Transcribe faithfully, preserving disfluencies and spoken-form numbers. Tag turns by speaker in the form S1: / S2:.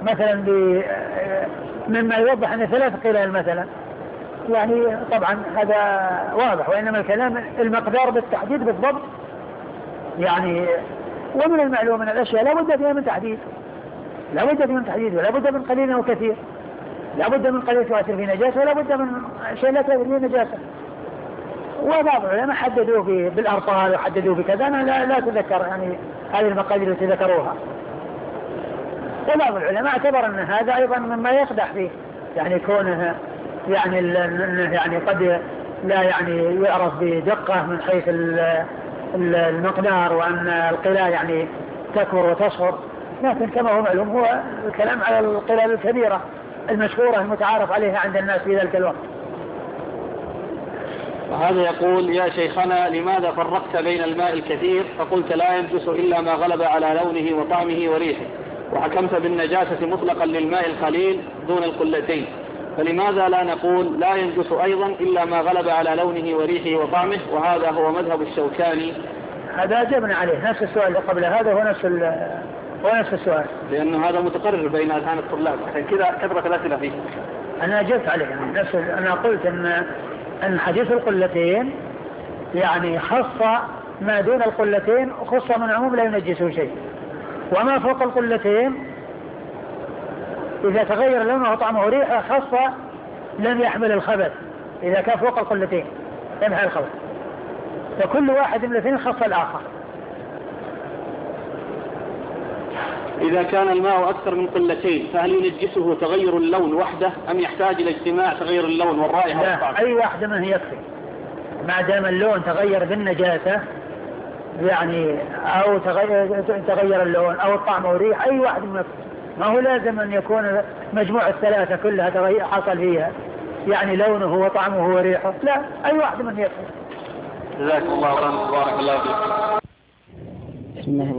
S1: مثلا مما يوضح أن ثلاث قلال مثلا، يعني طبعا هذا واضح. وإنما الكلام المقدار بالتحديد بالضبط يعني. ومن المعلوم من الأشياء لا بد فيها من تحديد، لا بد من تحديد، ولا بد من قليل وكثير، لا بد من قليل تؤثر في نجاسة، ولا بد من شيء لا تؤثر في نجاسة. وبعض العلماء حددوا بالأرطال وحددوا بكذا، أنا لا, لا تذكر يعني هذه المقادير التي ذكروها. وبعض العلماء اعتبر أن هذا أيضا مما يقدح فيه، يعني كونه يعني يعني قد لا يعني يعرف بدقة من حيث المقدار، وأن القلال يعني تكبر وتصغر. لكن كما هو معلوم هو الكلام على القلال الكبيرة المشهورة المتعارف عليها عند الناس في ذلك الوقت.
S2: وهذا يقول: يا شيخنا، لماذا فرقت بين الماء الكثير فقلت لا ينجس إلا ما غلب على لونه وطعمه وريحه، وحكمت بالنجاسة مطلقا للماء القليل دون القلتين، فلماذا لا نقول لا ينجس أيضا إلا ما غلب على لونه وريحه وطعمه؟ وهذا هو مذهب الشوكاني.
S1: هذا أجبنا عليه، نفس السؤال اللي قبل هذا هو نفس هو نفس السؤال،
S2: لأنه هذا متقرر بين أذهان الطلاب، عشان كذا كثرة الأسئلة فيه.
S1: أنا أجبت عليه يعني نفس. أنا قلت أن أن حديث القلتين يعني خص ما دون القلتين، خص من عموم لا ينجسه شيء، وما فوق القلتين إذا تغير لونه وطعمه وريحه خص لم يحمل الخبث، إذا كان فوق القلتين لم يحمل الخبث، فكل واحد من الاثنين خص الآخر.
S2: إذا كان الماء أكثر من قلتين فهل ينجسه تغير اللون وحده أم يحتاج إلى اجتماع تغير اللون والرائحة والطعم؟
S1: أي واحدة منه يكفي، ما دام اللون تغير بالنجاسة يعني، أو تغير, تغير اللون أو الطعم والريح، أي واحد منه يكفي. ما هو لازم أن يكون مجموع الثلاثة كلها تغير حصل فيها يعني لونه وطعمه وريحه، لا، أي واحد منه يكفي.
S2: جزاك الله خيرا، بارك الله فيك.
S3: بسم الله